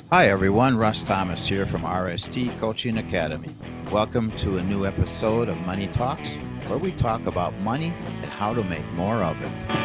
Hi everyone, Russ Thomas here from RST Coaching Academy. Welcome to a new episode of Money Talks, where we talk about money and how to make more of it.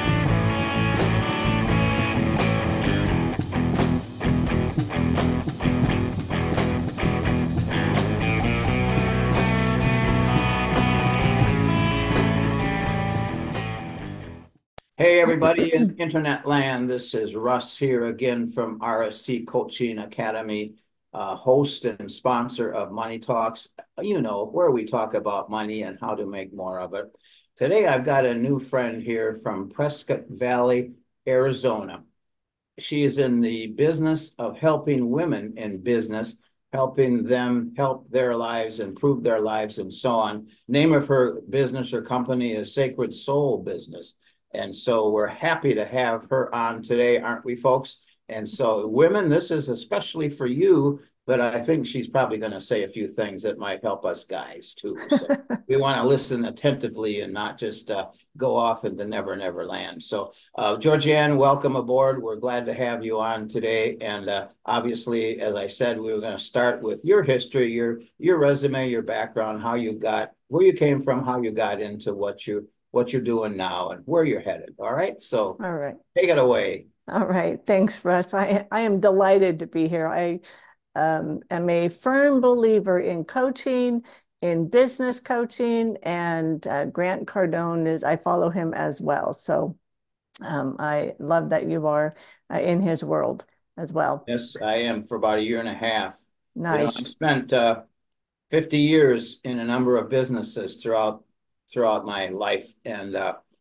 Hey everybody in internet land, this is Russ here again from RST Coaching Academy, host and sponsor of Money Talks, where we talk about money and how to make more of it. Today I've got a new friend here from Prescott Valley, Arizona. She is in the business of helping women in business, helping them help their lives, improve their lives, and so on. Name of her business or company is Sacred Soul Business. And so we're happy to have her on today, aren't we, folks? And so, women, this is especially for you, but I think she's probably going to say a few things that might help us guys too. So we want to listen attentively and not just go off into never, never land. So, Georgianne, welcome aboard. We're glad to have you on today. And obviously, as I said, we were going to start with your history, your resume, your background, how you got, where you came from, how you got into what you're doing now and where you're headed. All right. So All right. take it away. All right. Thanks, Russ. I am delighted to be here. I am a firm believer in coaching, in business coaching, and Grant Cardone I follow him as well. So I love that you are in his world as well. Yes, I am for about a year and a half. I Nice. spent 50 years in a number of businesses throughout my life. And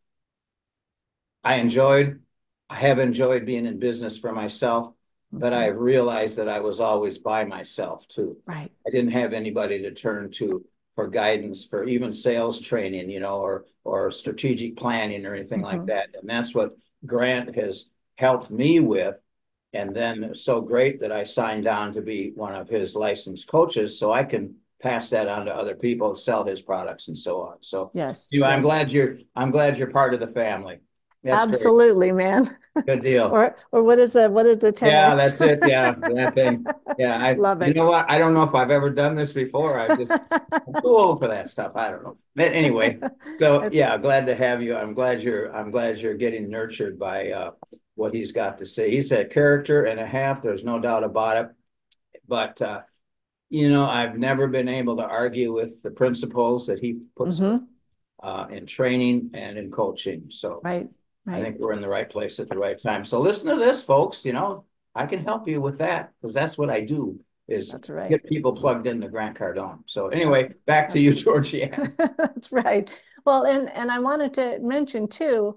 I enjoyed, I have enjoyed being in business for myself, but Mhm. I've realized that I was always by myself too. Right. I didn't have anybody to turn to for guidance, for even sales training, or strategic planning or anything like Mhm. that. And that's what Grant has helped me with. And then it was so great that I signed on to be one of his licensed coaches so I can pass that on to other people, sell his products and so on. So, Yes. I'm Yes. glad you're part of the family. That's great. Absolutely, man. Good deal. Or what is the Yeah, 10X? that's it. Yeah, that thing. Yeah, Love you it. know what? I don't know if I've ever done this before. I'm too old for that stuff. I don't know. But anyway, so It's yeah, glad to have you. I'm glad you're getting nurtured by what he's got to say. He's a character and a half. There's no doubt about it. But I've never been able to argue with the principles that he puts forth hmm in training and in coaching. So Right, I right. think we're in the right place at the right time. So listen to this, folks. I can help you with that because that's what I do is That's right. get people plugged into Grant Cardone. So That, anyway, back to you, that's Georgianne. that's right. Well, and I wanted to mention too,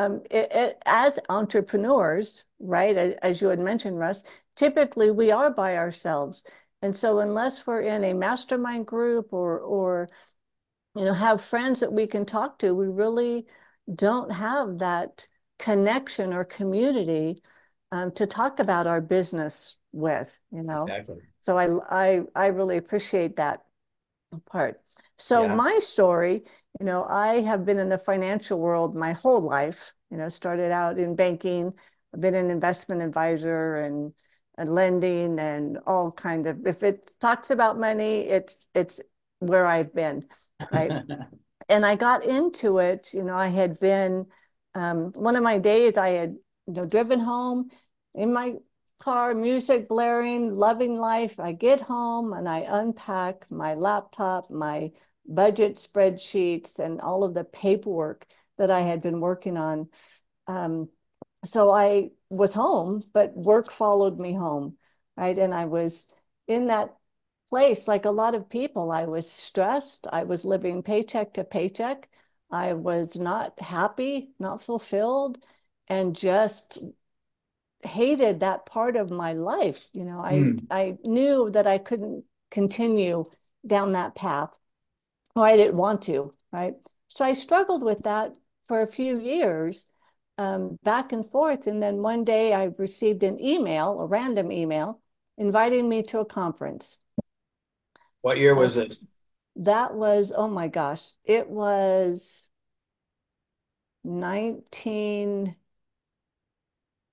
as entrepreneurs, right, as you had mentioned, Russ, typically we are by ourselves. And so unless we're in a mastermind group or have friends that we can talk to, we really don't have that connection or community to talk about our business with. Exactly. So I really appreciate that part. So Yeah. my story, I have been in the financial world my whole life. Started out in banking. I've been an investment advisor and lending and all kinds of. If it talks about money, it's where I've been, right? And I got into it. I had been one of my days. I had driven home in my car, music blaring, loving life. I get home and I unpack my laptop, my budget spreadsheets, and all of the paperwork that I had been working on. Um, so I was home, but work followed me home, right? And I was in that place like a lot of people. I was stressed. I was living paycheck to paycheck. I was not happy, not fulfilled, and just hated that part of my life. Hmm. I knew that I couldn't continue down that path, or I didn't want to, right? So I struggled with that for a few years, back and forth. And then one day I received an email, a random email, inviting me to a conference. What year was That's this? that was, oh my gosh, it was 19,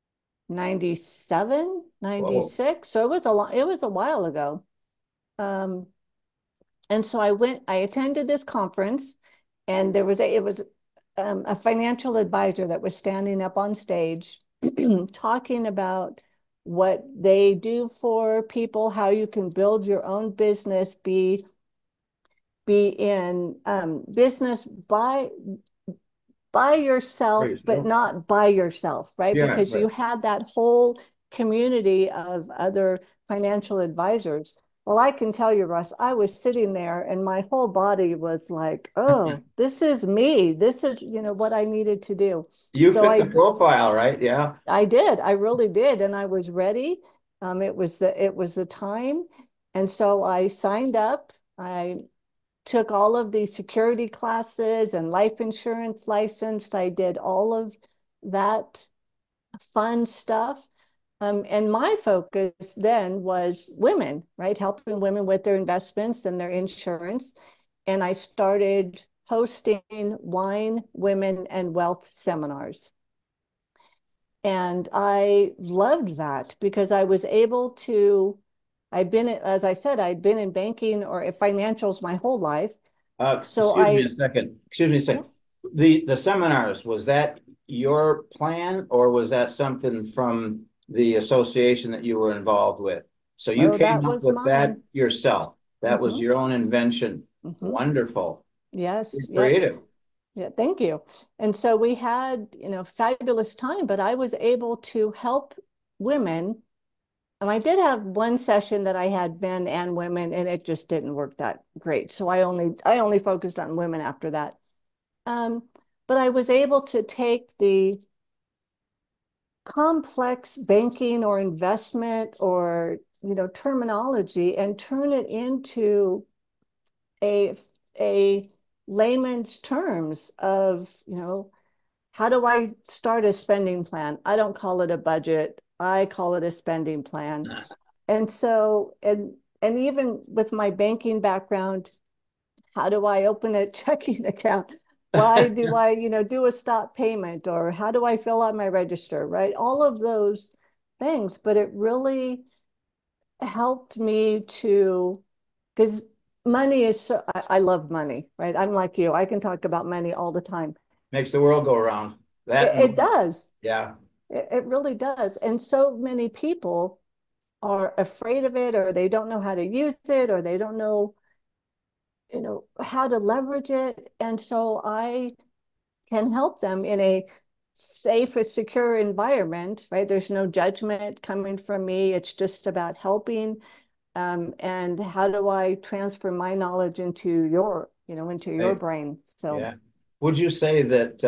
97, Whoa. 96. So it was a while ago. Um, and so I attended this conference, and it was a financial advisor that was standing up on stage talking about what they do for people, how you can build your own business, be in business by yourself, Praise but God. not by yourself, right? Yeah, Because you but had that whole community of other financial advisors. Well, I can tell you, Russ, I was sitting there and my whole body was like, oh, this is me. This is, what I needed to do. you So fit the profile, right? Yeah. I did. I really did. And I was ready. It was the time. And so I signed up. I took all of the security classes and life insurance licensed. I did all of that fun stuff. And my focus then was women, right? Helping women with their investments and their insurance. And I started hosting wine, women, and wealth seminars. And I loved that because I was able to, as I said, I'd been in banking or financials my whole life. So Excuse me I, a second. Excuse me a yeah, second. The seminars, was that your plan or was that something from the association that you were involved with? So you oh, that came up was with that mine. yourself. That was Hmm. your own invention. Hmm. Wonderful. Yes. You're Yep. creative. Yeah. Thank you. And so we had, fabulous time, but I was able to help women. And I did have one session that I had men and women, and it just didn't work that great. So I only focused on women after that. Um, but I was able to take the complex banking or investment or terminology and turn it into a a layman's terms of how do I start a spending plan? I don't call it a budget. I call it a spending plan. And so and even with my banking background, how do I open a checking account? Why do I, do a stop payment, or how do I fill out my register, right? All of those things, but it really helped me to, because money is so, I love money, right? I'm like you. I can talk about money all the time. Makes the world go around. It, That, it does. yeah. It really does. And so many people are afraid of it, or they don't know how to use it, or they don't know how to leverage it. And so I can help them in a safe and secure environment, right? There's no judgment coming from me. It's just about helping. And how do I transfer my knowledge into into your Right. brain? So Yeah. Would you say that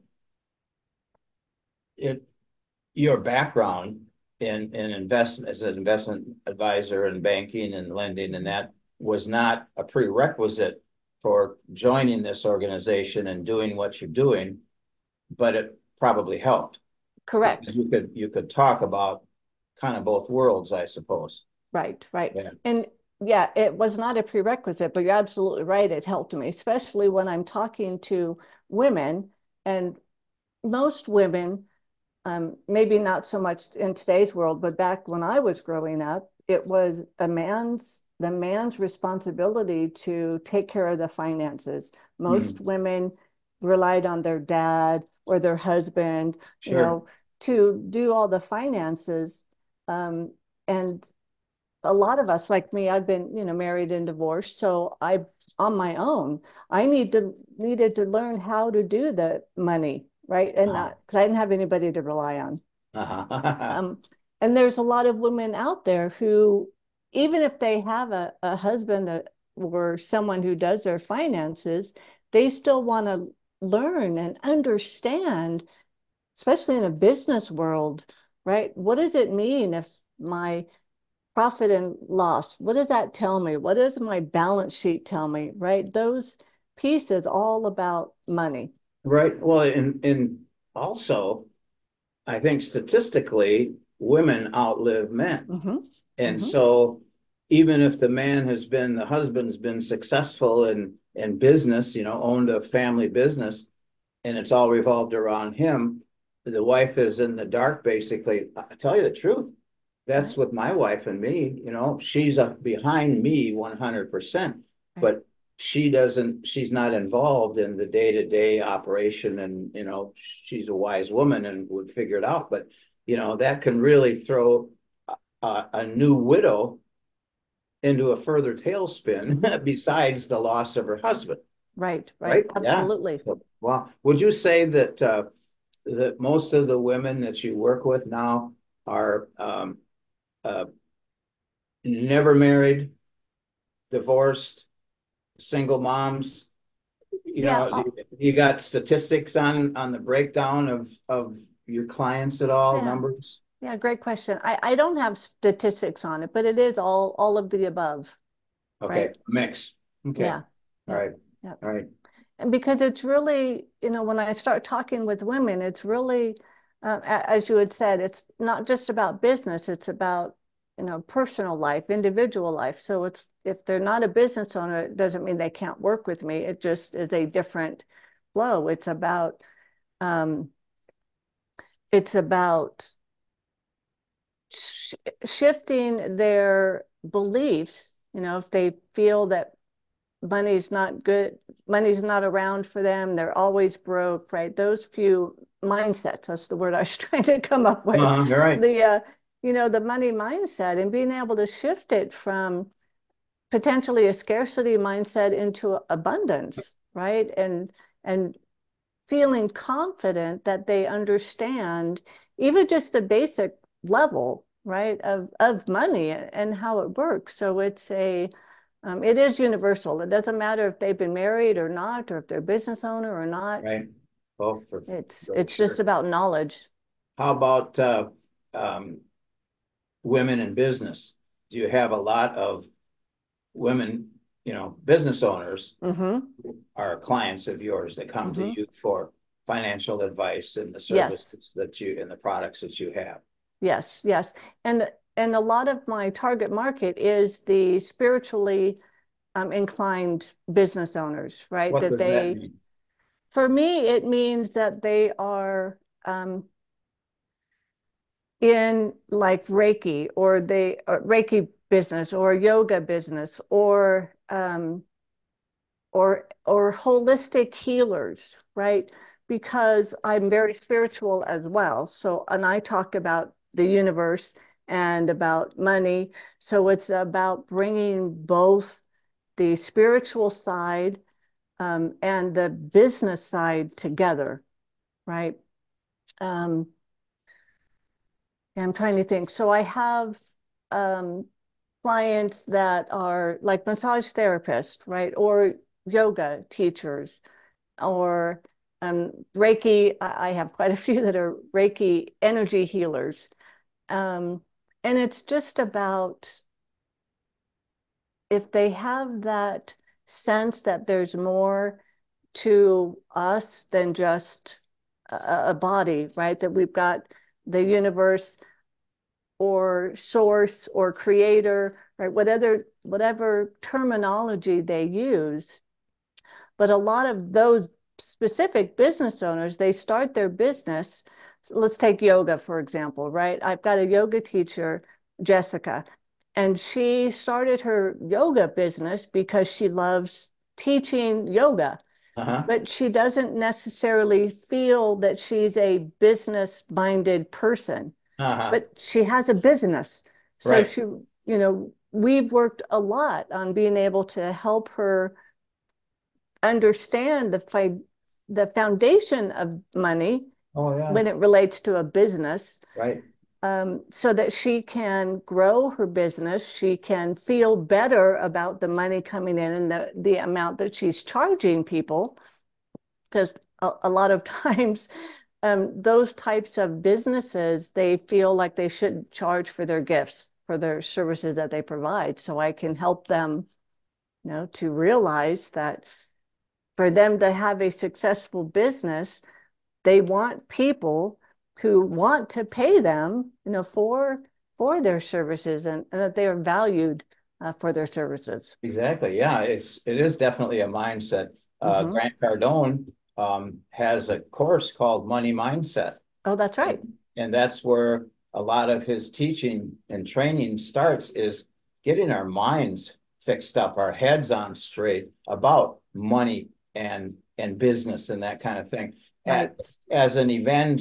it your background in investment as an investment advisor and banking and lending and that was not a prerequisite for joining this organization and doing what you're doing, but it probably helped because correct. you could talk about kind of both worlds, I suppose. Right, right. Yeah. And yeah, it was not a prerequisite, but you're absolutely right. It helped me, especially when I'm talking to women. And most women, maybe not so much in today's world, but back when I was growing up, it was the man's responsibility to take care of the finances. Most Mm, women relied on their dad or their husband, sure. to do all the finances. And a lot of us, like me, I've been, married and divorced, so I on my own. I needed to learn how to do the money, right? And Uh-huh. not because I didn't have anybody to rely on. Uh-huh. Um, and there's a lot of women out there who, even if they have a husband or someone who does their finances, they still want to learn and understand, especially in a business world, right? What does it mean if my profit and loss, what does that tell me? What does my balance sheet tell me, right? Those pieces all about money. Right. Well, and also, I think statistically, women outlive men. Mm-hmm. And Mm-hmm. so even if the husband's been successful in business, owned a family business, and it's all revolved around him, the wife is in the dark, basically. I tell you the truth. That's Right. with my wife and me, she's behind me 100%, Right. but she's not involved in the day-to-day operation. And, she's a wise woman and would figure it out. But, that can really throw a new widow into a further tailspin besides the loss of her husband, Right. Right. right? Yeah. Absolutely. Well, would you say that most of the women that you work with now are uh, never married, divorced, single moms? Yeah. You got statistics on the breakdown of your clients at all, Yeah. numbers? Yeah. Great question. I don't have statistics on it, but it is all of the above. Okay, Right. mix. Okay. Yeah. All Yeah. right. Yeah. All right. And because it's really, when I start talking with women, it's really, as you had said, it's not just about business, it's about, personal life, individual life. So it's, if they're not a business owner, it doesn't mean they can't work with me. It just is a different flow. Um, it's about sh shifting their beliefs, if they feel that money's not good, money's not around for them, they're always broke, right? Those few mindsets, that's the word I was trying to come up with. You're right. The money mindset, and being able to shift it from potentially a scarcity mindset into abundance, right? And feeling confident that they understand even just the basic level, right, of money and how it works. So it is universal. It doesn't matter if they've been married or not, or if they're a business owner or not. Right. Oh, for It's just sure. about knowledge. How about um, women in business? Do you have a lot of women, business owners Mm-hmm. are clients of yours that come to Mm-hmm. you for financial advice and the Yes. services and the products that you have? Yes. Yes. And a lot of my target market is the spiritually inclined business owners, right? What That does that they, mean? for me, it means that they are in like Reiki, or Reiki business, or yoga business, or holistic healers, right? Because I'm very spiritual as well. So, and I talk about the universe and about money. So it's about bringing both the spiritual side and the business side together, right? Um, I'm trying to think. So I have um, clients that are like massage therapists, right? Or yoga teachers, or Reiki. I have quite a few that are Reiki energy healers. Um, and it's just about, if they have that sense that there's more to us than just a body, right? That we've got the universe or source or creator, right? Whatever terminology they use. But a lot of those specific business owners, they start their business. Let's take yoga, for example, right? I've got a yoga teacher, Jessica, and she started her yoga business because she loves teaching yoga, Uh-huh. but she doesn't necessarily feel that she's a business minded person, Uh-huh. but she has a business. So Right. we've worked a lot on being able to help her understand the foundation of money Oh, yeah. when it relates to a business, Right. so that she can grow her business. She can feel better about the money coming in and the amount that she's charging people. Because a lot of times, those types of businesses, they feel like they shouldn't charge for their gifts, for their services that they provide. So I can help them, to realize that for them to have a successful business, they want people who want to pay them, for their services, and that they are valued for their services. Exactly. Yeah, it is definitely a mindset. Mm-hmm. Grant Cardone has a course called Money Mindset. Oh, that's right. And that's where a lot of his teaching and training starts, is getting our minds fixed up, our heads on straight about money and business and that kind of thing. Right. As an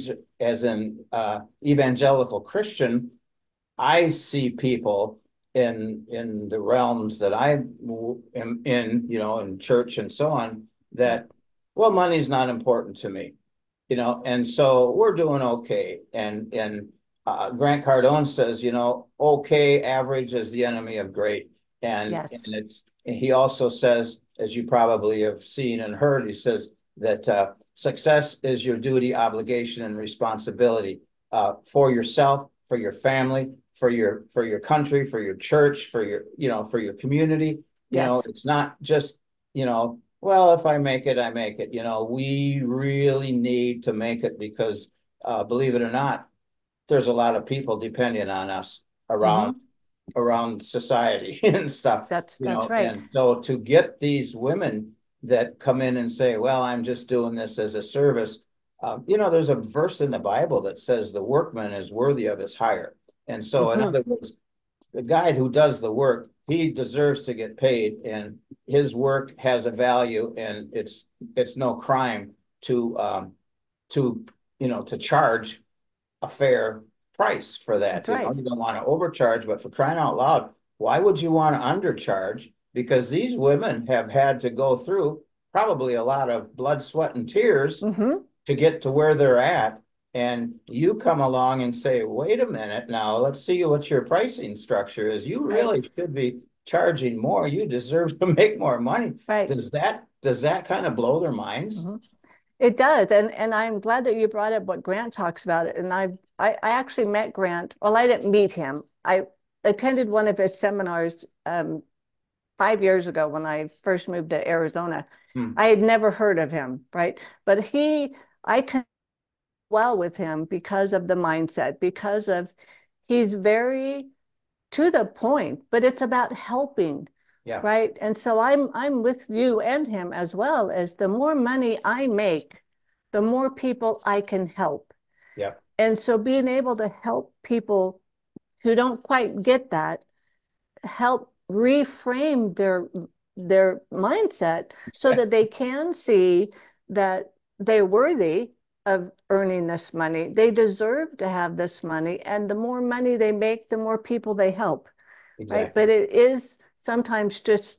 evangelical Christian, I see people in the realms that I am in, in church and so on, Yeah. that, well, money's not important to me, and so we're doing okay. And Grant Cardone says, okay, average is the enemy of great. Yes. And he also says, as you probably have seen and heard, he says that success is your duty, obligation, and responsibility for yourself, for your family, for your country, for your church, for your community. Yes. It's not just, well, if I make it, I make it. We really need to make it, because believe it or not, there's a lot of people depending on us around Hmm. around society and stuff, That's right. and so to get these women that come in and say, well, I'm just doing this as a service. There's a verse in the Bible that says the workman is worthy of his hire. And so, in Hmm. other words, the guy who does the work, he deserves to get paid, and his work has a value, and it's no crime to charge a fair price for that. That's You know, right. you don't want to overcharge, but for crying out loud, why would you want to undercharge? Because these women have had to go through probably a lot of blood, sweat, and tears Hmm. to get to where they're at. And you come along and say, wait a minute now, let's see what your pricing structure is. You Right. really should be charging more. You deserve to make more money. Right. Does that kind of blow their minds? Hmm. It does, and I'm glad that you brought up what Grant talks about it. And I actually met Grant. Well, I didn't meet him. I attended one of his seminars 5 years ago when I first moved to Arizona. Hmm. I had never heard of him, right? But I connect well with him because of the mindset, because of he's very to the point, but it's about helping, Yeah. right? And so I'm with you and him as well, as the more money I make, the more people I can help. Yeah. And so being able to help people who don't quite get that, help reframe their mindset so that they can see that they're worthy of earning this money. They deserve to have this money. And the more money they make, the more people they help, right? Exactly. But it is sometimes just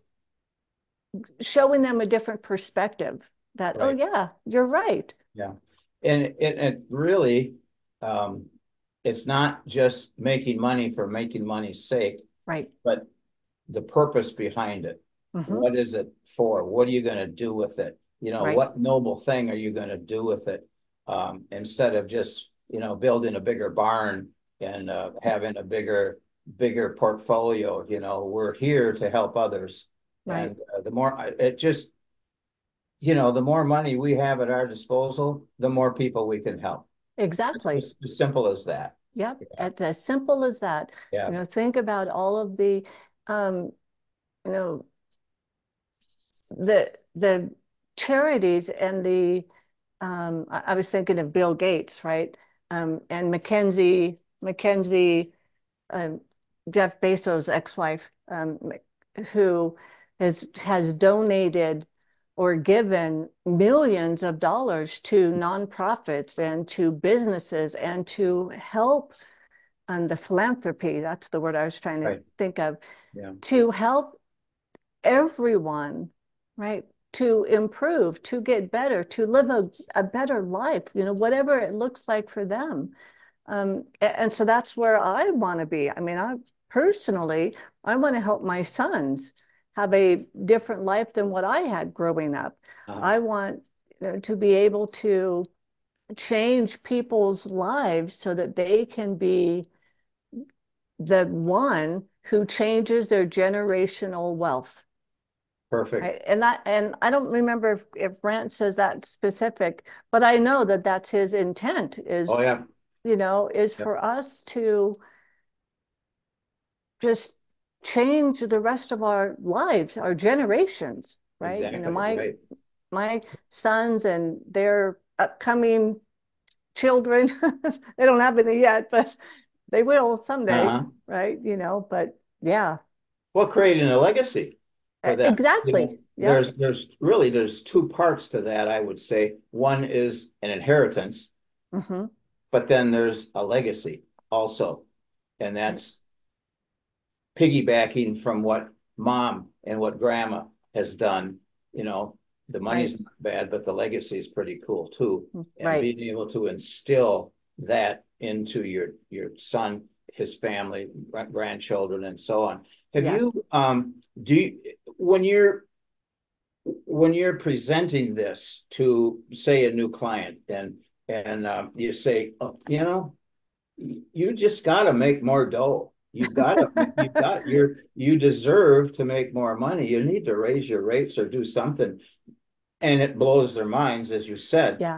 showing them a different perspective that, oh, Right. yeah, you're right. Yeah. And it really, um, it's not just making money for making money's sake, Right. but the purpose behind it. Hmm. What is it for? What are you going to do with it? Right. What noble thing are you going to do with it? Instead of just, building a bigger barn and having a bigger portfolio. We're here to help others. Right. And the more it just, the more money we have at our disposal, the more people we can help. Exactly. It's as simple as that. Yep. Yeah. It's as simple as that. Yeah. Think about all of um, you know, the charities and I was thinking of Bill Gates, right? And Mackenzie, um, Jeff Bezos' ex-wife, who has donated or given millions of dollars to nonprofits and to businesses and to help the philanthropy. That's the word I was trying to Right. think of, Yeah. to help everyone, right? To improve, to get better, to live a better life, whatever it looks like for them. And so that's where I want to be. I mean, personally, I want to help my sons have a different life than what I had growing up. Uh-huh. I want, to be able to change people's lives so that they can be the one who changes their generational wealth. Perfect. Right? And I don't remember if Grant says that specific, but I know that that's his intent Oh, is, yeah. is Yep. for us to just change the rest of our lives, our generations, right? Exactly. My Right. my sons and their upcoming children. They don't have any yet, but they will someday, Uh-huh. right? But yeah, Well, creating a legacy for them. You know, exactly. Yep. there's two parts to that, I would say. One is an inheritance, Hmm. but then there's a legacy also. And that's piggybacking from what mom and what grandma has done. You know, the Right. money's not bad, but the legacy is pretty cool too. And Right. being able to instill that into your son, his family, grandchildren, and so on. Have Yeah. you do you, when you're presenting this to say a new client and you say, oh, you just got to make more dough. You deserve to make more money. You need to raise your rates or do something. And it blows their minds, as you said. Yeah.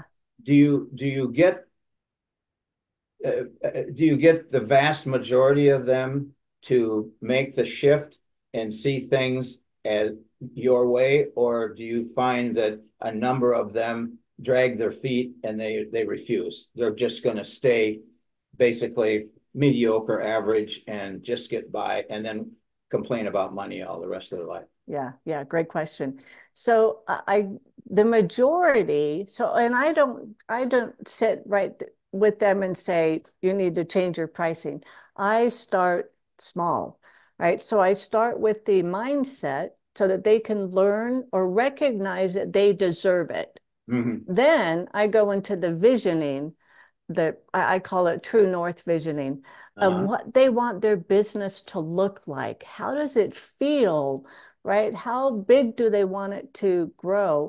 Do you get the vast majority of them to make the shift and see things as your way, or do you find that a number of them drag their feet and they refuse? They're just going to stay basically mediocre, average, and just get by, and then complain about money all the rest of their life. Yeah, yeah, great question. So the majority, and I don't sit right with them and say, you need to change your pricing. I start small, right? So I start with the mindset so that they can learn or recognize that they deserve it. Mm-hmm. Then I go into the visioning, that I call it true north visioning of Uh-huh. what they want their business to look like. How does it feel, right? How big do they want it to grow?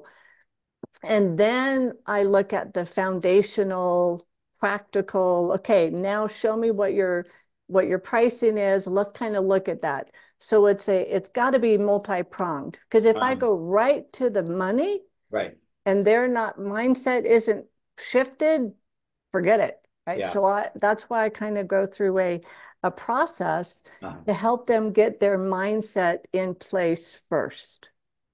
And then I look at the foundational, practical, okay, now show me what your pricing is. Let's kind of look at that. So it's got to be multi-pronged, because if I Uh-huh. go right to the money Right. and their not mindset isn't shifted, forget it. Right. Yeah. So that's why I kind of go through a process Uh-huh. to help them get their mindset in place first.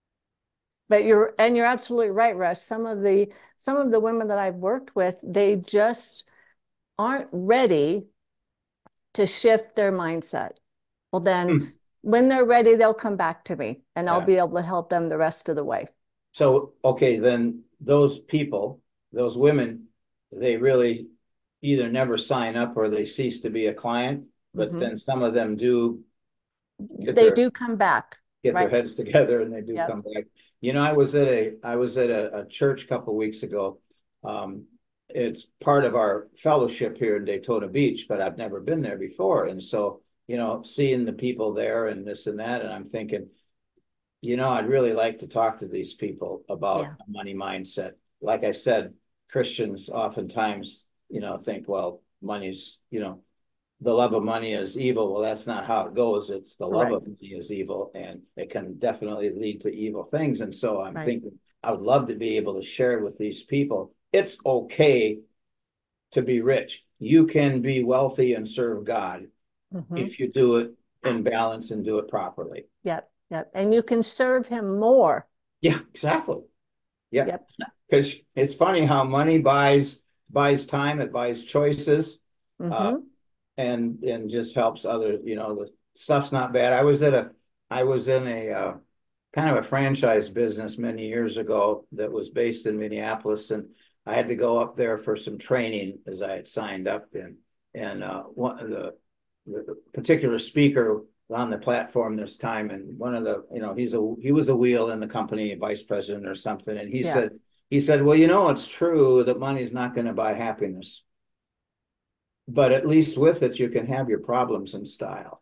But you're absolutely right, Russ. Some of the women that I've worked with, they just aren't ready to shift their mindset. Well, then Hmm. when they're ready, they'll come back to me and I'll Yeah. be able to help them the rest of the way. So, okay, then those people, those women, they really either never sign up or they cease to be a client, but Hmm. then some of them do get They their do come back, get their right? heads together and they do Yep. come back. I was at a church a couple of weeks ago. Um, it's part of our fellowship here in Daytona Beach, but I've never been there before. And so, seeing the people there and this and that, and I'm thinking, I'd really like to talk to these people about Yeah. a money mindset. Like I said, Christians oftentimes, think, well, the love of money is evil. Well, that's not how it goes. It's the love Correct. of money is evil, and it can definitely lead to evil things. And so I'm Right. thinking I would love to be able to share with these people. It's okay to be rich. You can be wealthy and serve God Hmm. if you do it in Abs. balance and do it properly. Yep. Yep. And you can serve him more. Yeah, exactly. Yeah. Yep. Because it's funny how money buys time, it buys choices, uh, Hmm. and just helps other. The stuff's not bad. I was in a kind of a franchise business many years ago that was based in Minneapolis, and I had to go up there for some training as I had signed up and one of the particular speaker on the platform this time, and one of the he was a wheel in the company, vice president or something, and he Yeah. said well, it's true that money's not going to buy happiness, but at least with it you can have your problems in style.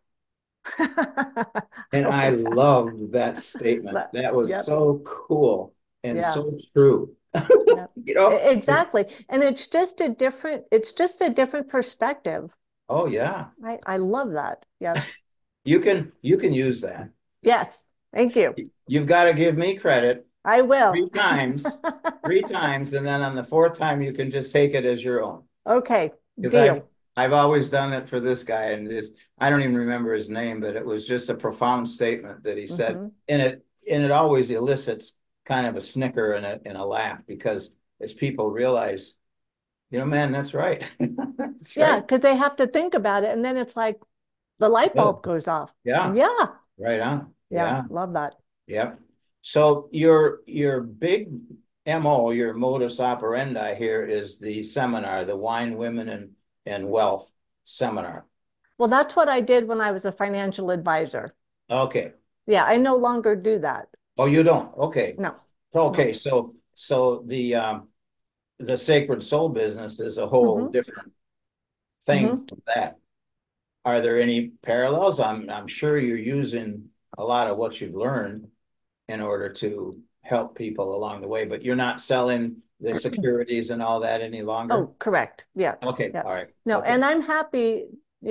I And I like that. loved that statement. That was Yep. so cool and Yeah. so true. Yep. you know Exactly. And it's just a different perspective. oh yeah, I love that. Yep. you can use that. Yes. Thank you. You've got to give me credit I will. three times, three times, and then on the fourth time you can just take it as your own. Okay. Because I've Deal. I've always done it for this guy, and just I don't even remember his name, but it was just a profound statement that he said, Hmm. and it always elicits kind of a snicker and a laugh, because as people realize Man, that's right. That's Yeah, right. because they have to think about it. And then it's like the light Good. bulb goes off. Yeah, Yeah. right on. Yeah. Yeah, Love that. yep. So your big MO, your modus operandi here is the seminar, the Wine, Women, and Wealth seminar. Well, that's what I did when I was a financial advisor. Okay. Yeah. I no longer do that. Oh, you don't? Okay. No, Okay. no. So the Sacred Soul business is a whole Hmm. different thing Hmm. from that. Are there any parallels? I'm sure you're using a lot of what you've learned in order to help people along the way, but you're not selling the securities and all that any longer? Oh, correct. Yeah. Okay, Yeah. all right. No, Okay. and I'm happy,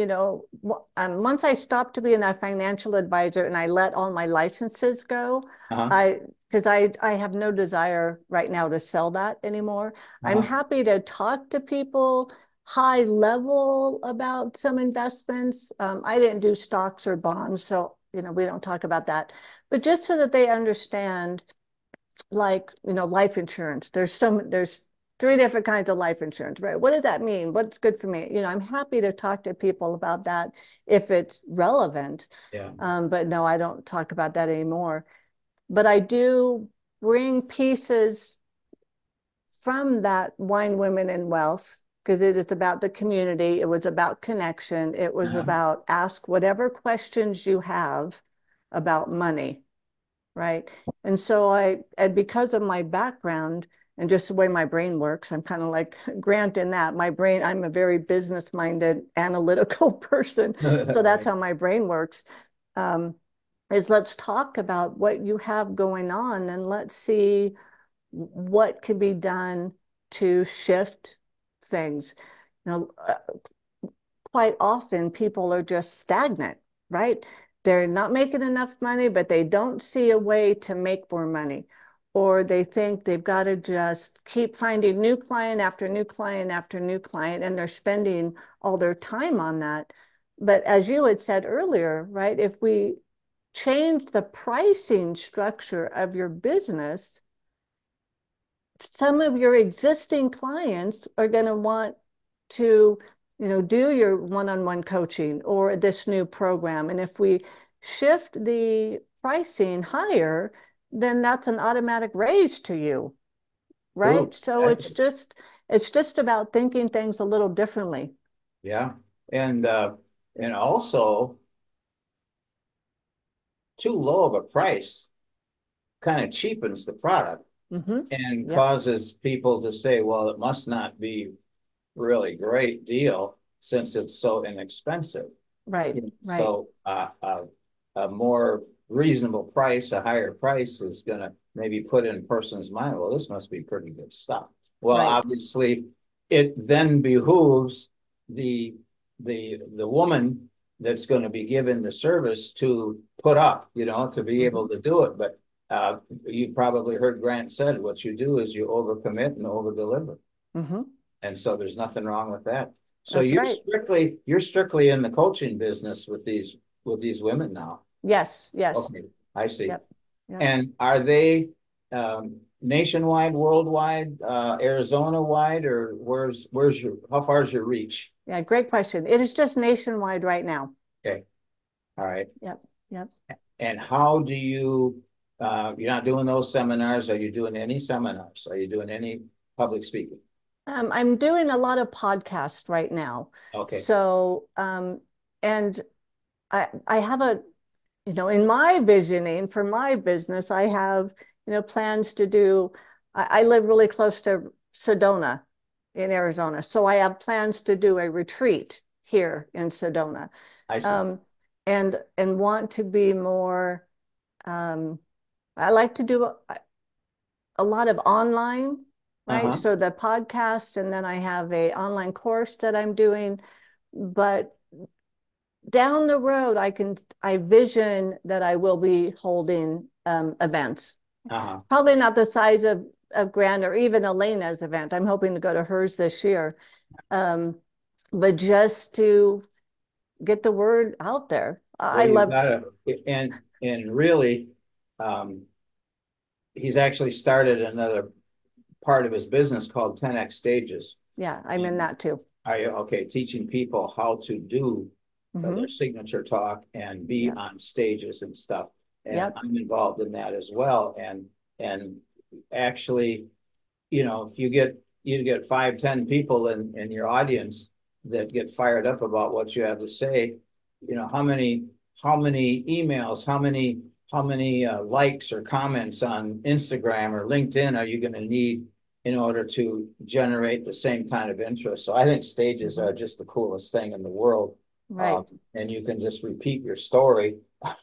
once I stopped being a financial advisor and I let all my licenses go, Uh-huh. because I have no desire right now to sell that anymore. I'm Uh-huh. happy to talk to people high level about some investments. I didn't do stocks or bonds, so we don't talk about that. But just so that they understand, like, life insurance. There's three different kinds of life insurance, right? What does that mean? What's good for me? I'm happy to talk to people about that if it's relevant. Yeah. But no, I don't talk about that anymore. But I do bring pieces from that Wine, Women, and Wealth, because it is about the community. It was about connection. It was Uh-huh. about ask whatever questions you have about money, right? And because of my background and just the way my brain works, I'm kind of like Grant in that. I'm a very business minded, analytical person. So that's Right. how my brain works. Um, is let's talk about what you have going on and let's see what can be done to shift things. You know, quite often people are just stagnant, right? They're not making enough money, but they don't see a way to make more money. Or they think they've got to just keep finding new client after new client after new client, and they're spending all their time on that. But as you had said earlier, right, if we change the pricing structure of your business, some of your existing clients are going to want to, do your one-on-one coaching or this new program. And if we shift the pricing higher, then that's an automatic raise to you, right? True. So it's just about thinking things a little differently. Yeah. And also too low of a price kind of cheapens the product Mm-hmm. and Yep. causes people to say, well, it must not be really great deal since it's so inexpensive. Right. Right. So a more reasonable price, a higher price is going to maybe put in a person's mind, well, this must be pretty good stuff. Well, Right. obviously, it then behooves the the woman that's going to be given the service to put up, to be Mm-hmm. able to do it. But you probably heard Grant said, what you do is you overcommit and overdeliver. Mm-hmm. And so there's nothing wrong with that. So That's right. you're strictly in the coaching business with these women now. Yes. Yes. Okay, I see. Yep. Yep. And are they nationwide, worldwide, Arizona wide, or where's your how far is your reach? Yeah. Great question. It is just nationwide right now. Okay, all right. Yep. Yep. And how do you you're not doing those seminars? Are you doing any seminars? Are you doing any public speaking? I'm doing a lot of podcasts right now. Okay. So, and I have in my visioning for my business, I have, plans to do, I live really close to Sedona in Arizona. So I have plans to do a retreat here in Sedona. I see. Um, and want to be more, um, I like to do a lot of online, right? Uh-huh. So the podcast, and then I have a online course that I'm doing. But down the road, I vision that I will be holding events. Uh-huh. Probably not the size of Grant or even Elena's event. I'm hoping to go to hers this year. Um, but just to get the word out there. Well, I you've love, got to, and really, um, he's actually started another part of his business called 10X Stages. Yeah, I'm in And that too. are you okay teaching people how to do their Hmm. signature talk and be Yeah. on stages and stuff? And Yep. I'm involved in that as well. And actually, if you get 5, 10 people in your audience that get fired up about what you have to say, how many emails, how many likes or comments on Instagram or LinkedIn are you going to need in order to generate the same kind of interest? So I think stages Hmm. are just the coolest thing in the world. Right. And you can just repeat your story.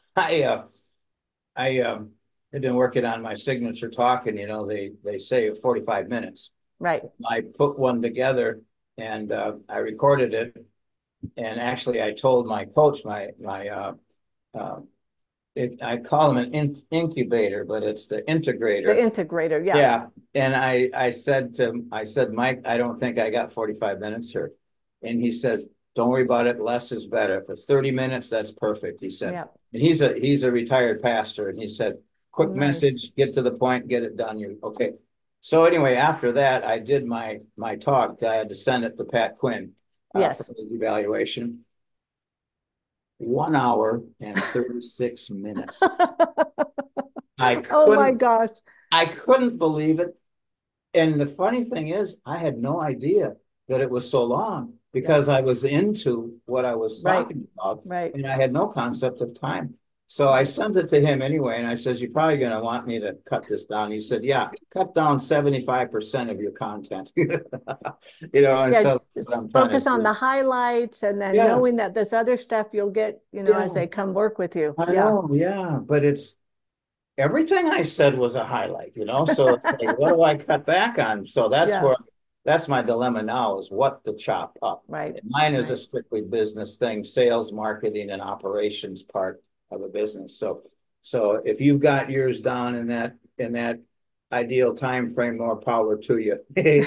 I have been working on my signature talk, and they say 45 minutes. Right. I put one together, and I recorded it. And actually, I told my coach, uh, I call him an incubator, but it's the The integrator. integrator. Yeah. Yeah. And I said, Mike, I don't think I got 45 minutes here. And he says, don't worry about it. Less is better. If it's 30 minutes, that's perfect. He said, Yeah. and he's a retired pastor. And he said, quick Nice. message, get to the point, get it done. You're okay. So anyway, after that, I did my talk. I had to send it to Pat Quinn for Yes. his evaluation. 1 hour and 36 minutes. I Oh my couldn't gosh. I couldn't believe it. And the funny thing is, I had no idea that it was so long Yeah. because I was into what I was Right. talking about Right. and I had no concept of time. So I Right. sent it to him anyway, and I says, "You're probably going to want me to cut this down." He said, "Yeah, cut down 75% of your content." And Yeah. so that's what Just I'm trying to focus on do. the highlights and then Yeah, knowing that this other stuff you'll get, as yeah, they come work with you. I Yeah. know, yeah, but it's everything I said was a highlight. So it's like, what do I cut back on? So Yeah. that's my dilemma now is what to chop up. Right. And mine is a Right. strictly business thing, sales, marketing, and operations part of a business. So if you've got yours down in that ideal time frame, more power to you.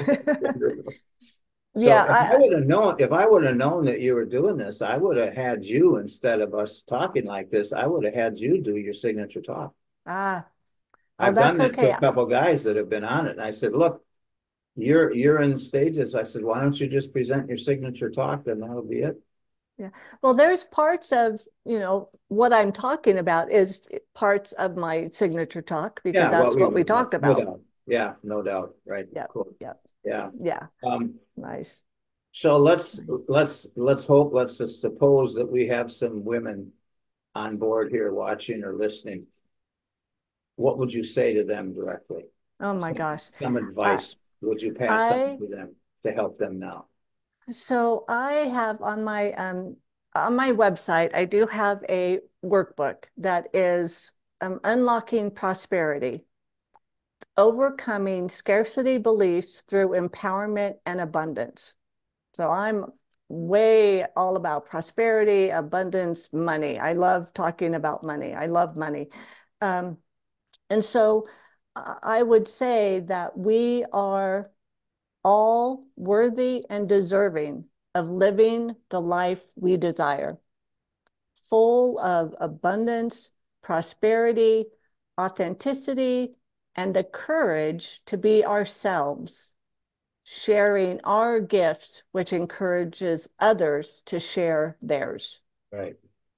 So Yeah. if I would have known that you were doing this, I would have had you instead of us talking like this. I would have had you do your signature talk. Ah, well, I've done that's that to okay. a couple of guys that have been on it. And I said, look, you're in stages. I said, why don't you just present your signature talk and that'll be it? Yeah. Well, there's parts of, what I'm talking about is parts of my signature talk because Yeah, what that's we what we would know. talk No about. doubt. Yeah, no doubt. Right. Yep. Cool. Yep. Yeah. Yeah. Um, Nice. so let's Nice. let's hope, let's just suppose that we have some women on board here watching or listening. What would you say to them directly? Oh my Some gosh. some I advice would you pass on I to them to help them now? so I have on my website, I do have a workbook that is unlocking prosperity, overcoming scarcity beliefs through empowerment and abundance. So I'm way all about prosperity, abundance, money. I love talking about money. I love money. Um, and so I would say that we are all worthy and deserving of living the life we desire, full of abundance, prosperity, authenticity, and the courage to be ourselves, sharing our gifts, which encourages others to share theirs. Right.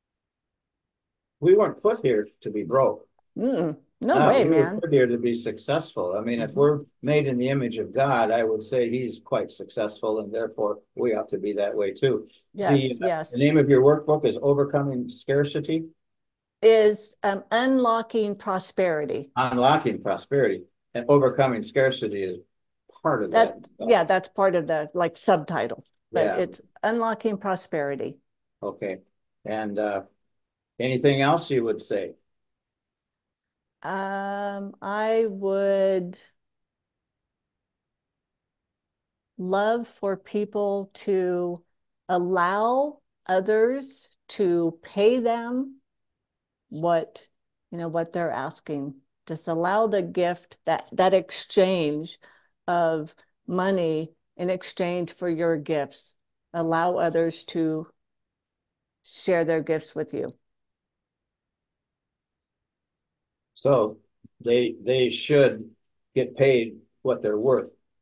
We weren't put here to be broke. No No, way, we were man. put here to be successful. I mean, if Mhm. we're made in the image of God, I would say he's quite successful, and therefore we ought to be that way too. The Yes, the yes. name of your workbook is Overcoming Scarcity, Is unlocking prosperity. Unlocking Prosperity, and overcoming scarcity is part of that. Yeah, that's part of the like subtitle, but Yeah. it's unlocking prosperity. Okay. And anything else you would say? I would love for people to allow others to pay them what what they're asking. Just allow the gift, that exchange of money in exchange for your gifts. Allow others to share their gifts with you. So they should get paid what they're worth.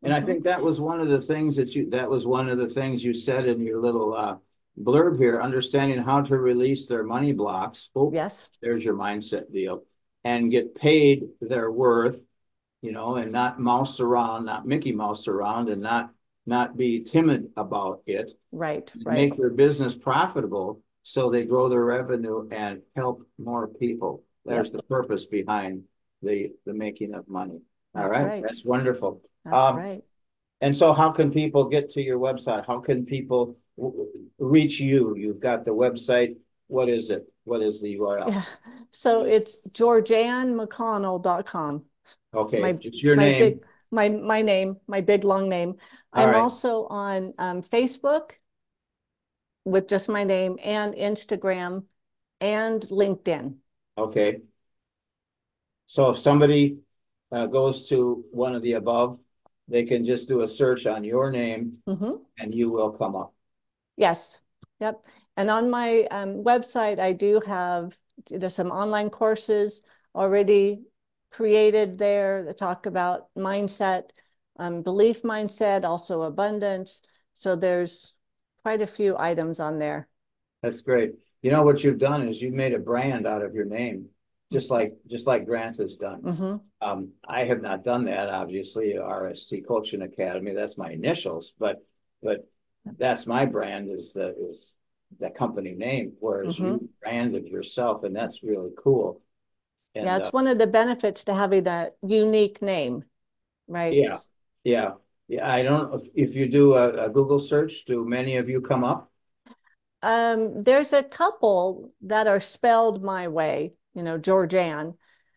And I think that was one of the things you said in your little blurb here, understanding how to release their money blocks. Oh, Yes. there's your mindset deal. And get paid their worth, and not mouse around, not Mickey Mouse around, and not be timid about it. Right. Make their business profitable so they grow their revenue and help more people. There's the purpose behind the making of money. All right. That's wonderful. That's right. And so how can people get to your website? How can people reach you? You've got the website. What is it? What is the URL? Yeah. So it's georgiannemcconnell.com. Okay, just your name. My name, my big long name. I'm also on Facebook with just my name, and Instagram and LinkedIn. Okay. So if somebody goes to one of the above, they can just do a search on your name and you will come up. Yes. Yep. And on my website, I do have some online courses already created there that talk about mindset, belief mindset, also abundance. So there's quite a few items on there. That's great. You know what you've done is you've made a brand out of your name, just like Grant has done. I have not done that, obviously. RST Coaching Academy, that's my initials, but that's my brand, is the company name, whereas you branded yourself, and that's really cool. And, yeah, it's one of the benefits to having a unique name, right? Yeah. I don't know if you do a Google search, do many of you come up? There's a couple that are spelled my way, Georgianne,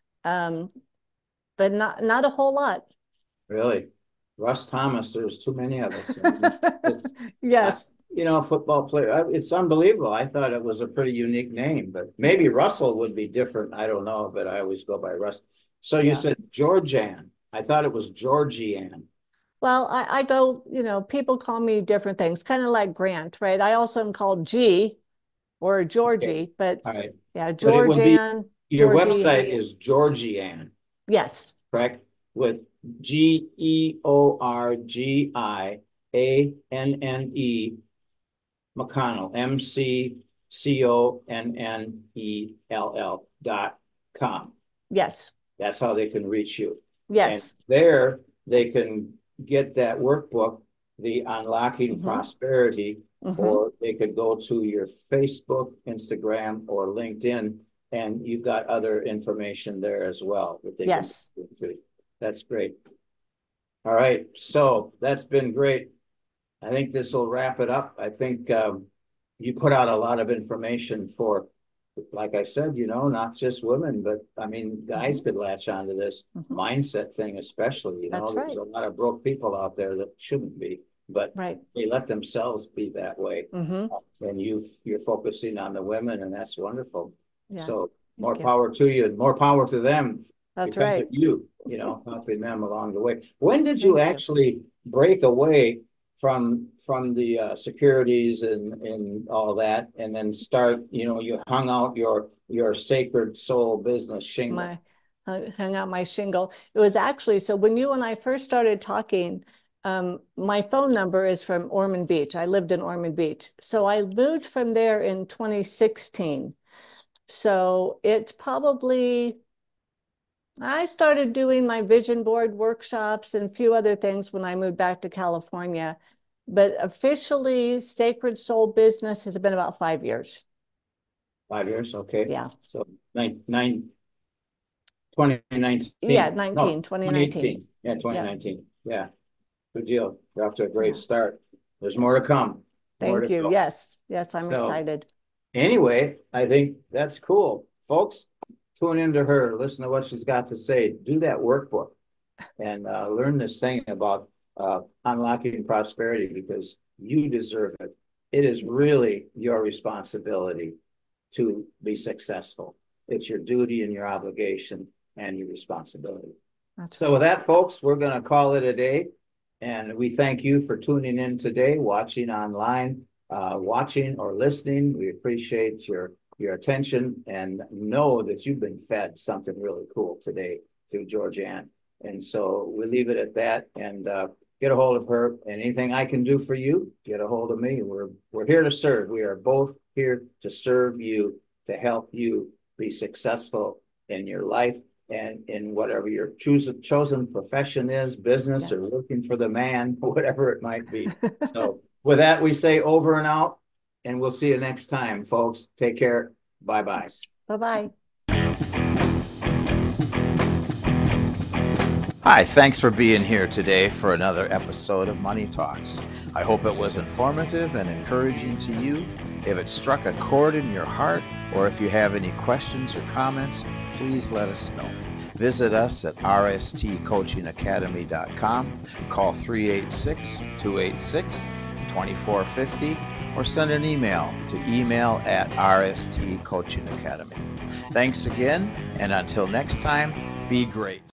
but not a whole lot. Really? Russ Thomas, there's too many of us. Yes. Football player, it's unbelievable. I thought it was a pretty unique name, but maybe Russell would be different. I don't know, but I always go by Russ. So you said Georgianne. I thought it was Georgianne. Well, I go, people call me different things, kind of like Grant, right? I also am called G or Georgie, but yeah, Georgianne. Your website is Georgianne. Yes. Correct? With GeorgiAnne McConnell, McConnell.com. Yes. That's how they can reach you. Yes. And there they can get that workbook, the Unlocking Prosperity, or they could go to your Facebook, Instagram, or LinkedIn, and you've got other information there as well. Yes. That's great. All right. So that's been great. I think this will wrap it up. I think you put out a lot of information for, like I said, not just women, but I mean, guys could latch onto this mindset thing, especially. There's a lot of broke people out there that shouldn't be, but they let themselves be that way. And you're focusing on the women, and that's wonderful. Yeah. So more power to you, and more power to them. That's because of you, helping them along the way. When did you actually break away from the securities and all that, and then start, you hung out your sacred soul business shingle? Hung out my shingle. It was actually, so when you and I first started talking, my phone number is from Ormond Beach. I lived in Ormond Beach. So I moved from there in 2016. So it's probably, I started doing my vision board workshops and a few other things when I moved back to California. But officially, Sacred Soul Business has been about 5 years. 5 years, okay. Yeah. So 2019. Yeah, 2019. Yeah, 2019. Yeah. Good deal. You're off to a great start. There's more to come. Thank you. Yes, I'm excited. Anyway, I think that's cool. Folks, tune into her, listen to what she's got to say, do that workbook, and learn this thing about unlocking prosperity, because you deserve it. It is really your responsibility to be successful. It's your duty and your obligation and your responsibility. So with that, folks, we're going to call it a day. And we thank you for tuning in today, watching online, watching or listening. We appreciate your attention, and know that you've been fed something really cool today through Georgianne. And so we leave it at that. And get a hold of her. And anything I can do for you, get a hold of me. We're here to serve. We are both here to serve you, to help you be successful in your life and in whatever your chosen profession is, business or working for the man, whatever it might be. So with that, we say over and out, and we'll see you next time, folks. Take care. Bye-bye. Bye-bye. Hi, thanks for being here today for another episode of Money Talks. I hope it was informative and encouraging to you. If it struck a chord in your heart, or if you have any questions or comments, please let us know. Visit us at rstcoachingacademy.com, call 386-286-2450, or send an email to email@rstcoachingacademy. Thanks again, and until next time, be great.